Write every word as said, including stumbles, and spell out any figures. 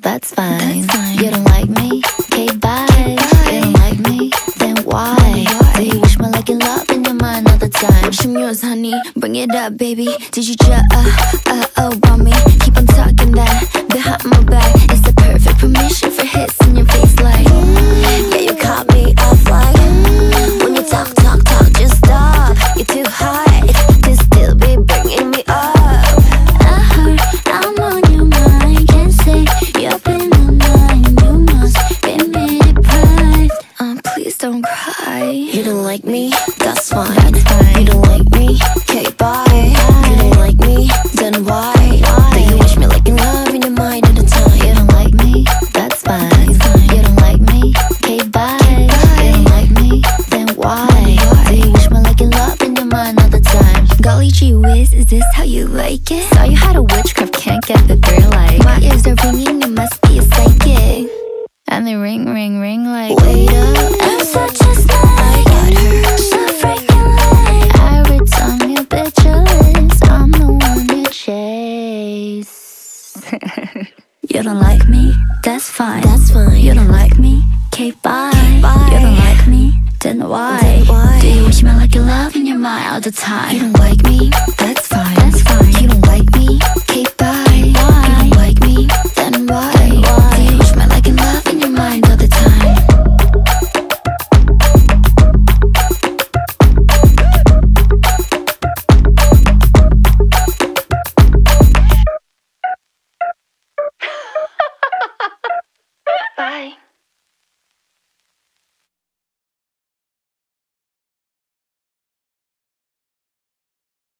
that's fine. That's fine. You don't like me? Okay, bye. You don't like me? Then why? Do you wish me like you love in your mind all the time? Wish I'm yours, honey. Bring it up, baby. Did you just uh uh oh want me? Keep on talking that behind my back. It's the perfect permission for hits in your face, like Yeah, you caught me off like when you talk, talk, talk, just stop. You're too high to still be bringing me up. I heard I'm on your mind. Can't say you've been on mine. You must be me deprived. Um, please don't cry. You don't like me? That's fine. That's fine. You don't like me? Okay, bye. You don't like me? Then why? Do you wish me like you love in your mind at the time? You don't like me? That's fine. You don't like me? Okay, bye. You don't like me? Then why? Do you wish me like you love in your mind all the time? Golly gee whiz, is this how you like it? Saw you had a witchcraft, can't get the thrill like my ears are ringing, it must be a psychic. And they ring, ring, ring like Wait up, I'm such a snake. I got her. So freaking late. Every time you bitch your lips, I'm the one you chase. You don't like me? That's fine. That's fine. You don't like me? Okay, bye. bye. You don't like me? Then why? Then why? Do you wish me like you love in your mind all the time? You don't like me? That's fine.